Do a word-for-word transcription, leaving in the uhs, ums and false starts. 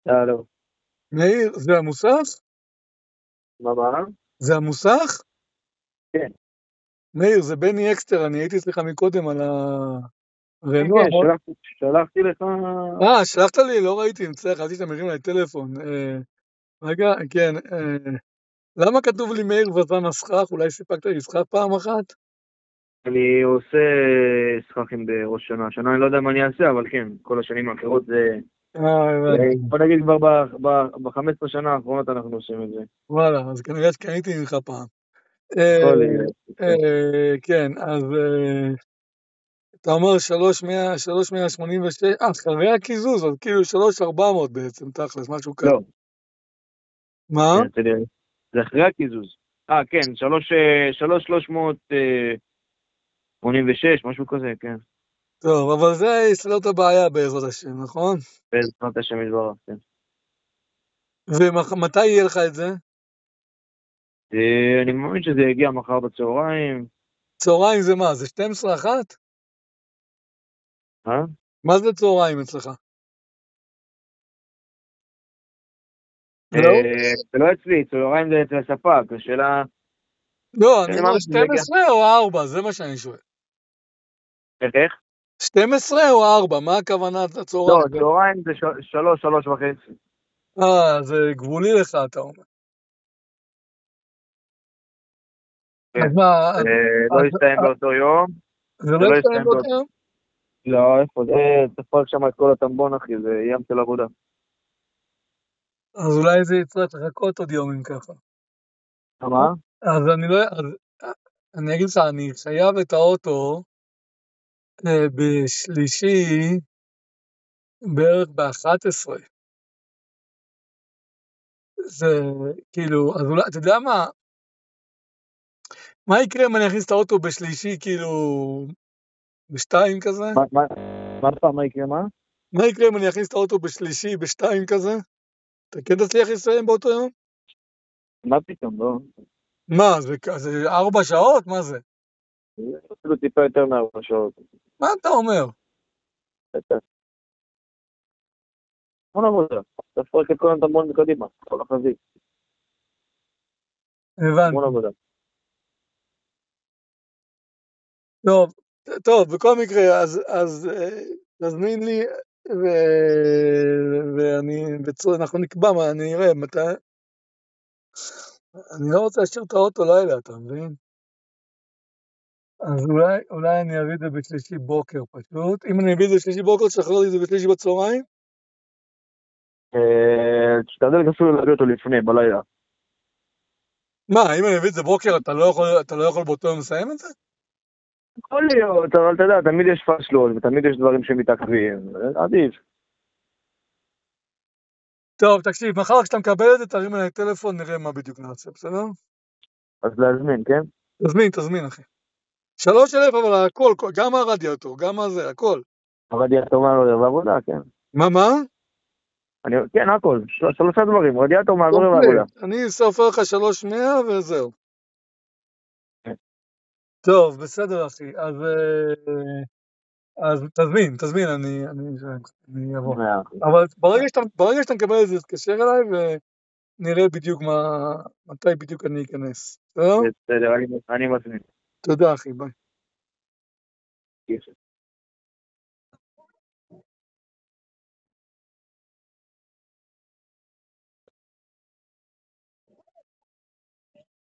הלו. מאיר, זה המוסך? מה, מה? זה המוסך? כן. מאיר, זה בני אקסטר, אני הייתי אצלך מקודם על כן, הרנוע. כן, שלחתי, שלחתי לך... אה, שלחת לי? לא ראיתי, מצטער, חשבתי שאתה מרים לי טלפון. אה, רגע, כן, אה, למה כתוב לי מאיר וזן הסכך? אולי סיפקת לי סכך פעם אחת? אני עושה סככים בראש שנה. השנה אני לא יודע מה אני אעשה, אבל כן, כל השנים האחרות זה... אה, הבנתי. בוא נגיד כבר ב-חמש עשרה שנה האחרונות אנחנו עושים את זה. וואלה, אז כנראה שקניתי ממך פעם. אה, יכול להיות. אה, כן, אז אה, אתה אומר שלוש מאה שמונים ושש, אה, אחרי הקיזוז, אז כאילו שלוש ארבע מאות בעצם, תכלס, משהו כזה. לא, מה? כן, תראה, זה אחרי הקיזוז. אה, כן, שלוש, אה, שלוש, שלוש מאות אה, שמונים ושש, משהו כזה, כן. טוב, אבל זה יסדר את הבעיה בעזרת השם, נכון? בעזרת השם יתברך, כן. ומתי יהיה לך את זה? אה, אני מאמין שזה יגיע מחר בצהריים. צהריים זה מה? זה שתים עשרה אחת? אה? מה זה צהריים אצלך? לא? אה, זה לא אצלי, צהריים זה אצל הספק, השאלה... לא, אני אני אומר מאמין שזה יגיע. שתים עשרה או ארבע, זה מה שאני שואל. איך, איך? שתים עשרה או ארבע, מה הכוונה לא, הצהריים? צהריים זה ש- שלוש, שלוש וחצי. אה, זה גבולי לך, אתה אומר. כן. אז מה, אז, אה, לא אז, יסתיים אז באותו יום, זה זה לא לא יסתיים יסתיים באותו באותו... יום? לא, איפה זה? אה, תפרק שם את כל הטמבון, אחי, זה ים של עבודה. אז אולי זה יצטרך לחכות עוד יום אם ככה. מה? אז אני לא, אז, אני אגיד לך, אני חייב את האוטו אה, בשלישי בערך ב-אחת עשרה. זה כאילו, אז אולי, אתה יודע מה, מה יקרה אם אני אכניס את האוטו בשלישי, כאילו, בשתיים כזה? מה, מה, מה פעם, מה יקרה, מה? מה יקרה אם אני אכניס את האוטו בשלישי, בשתיים כזה? אתה כן תצליח לסיים באותו יום? מה פתאום, לא? מה, זה, כ- זה ארבע שעות? מה זה? זה אפילו טיפה יותר מארבע שעות. מה אתה אומר? המון עבודה. תפרק את כל הטמבון מקדימה, כל החזית. המון הבנתי. עבודה. טוב, טוב, בכל מקרה, אז, אז אה, תזמין לי, ו... ואני, בצור... אנחנו נקבע, מה, אני אראה מתי, אני לא רוצה להשאיר את האוטו לילה, אתה מבין? אז אולי, אולי אני אביא את זה בשלישי בוקר פשוט. אם אני אביא את זה בשלישי בוקר, תשחרר לי את זה בשלישי בצהריים? אה, תשתדל אפילו להביא אותו לפני, בלילה. מה, אם אני אביא את זה בוקר, אתה לא יכול, אתה לא יכול באותו יום לסיים את זה? יכול להיות, אבל אתה יודע, תמיד יש פשלות, ותמיד יש דברים שמתעכבים. עדיף. טוב, תקשיב, מחר כשאתה מקבל את זה, תרים אליי טלפון, נראה מה בדיוק נעשה, בסדר? אז להזמין, כן? תזמין, תזמין, אחי. שלוש אלף, אבל הכל, כל- גם הרדיאטור, גם הזה, הכל. רדיאטור מעבר ועבודה, כן. מה, מה? אני, כן, הכל. של, שלושה דברים, רדיאטור מעבר ועבודה. קומפלט. אני סופר לך שלוש מאה וזהו. כן. טוב, בסדר, אחי. אז, אה, אז תזמין, תזמין, אני, אני, אני אבוא. מאה אחוז. אבל ברגע שאתה, ברגע שאתה מקבל את זה, תתקשר אליי ונראה בדיוק מה, מתי בדיוק אני אכנס. בסדר? בסדר, אני, אני מזמין. תודה, אחי, ביי. כיף.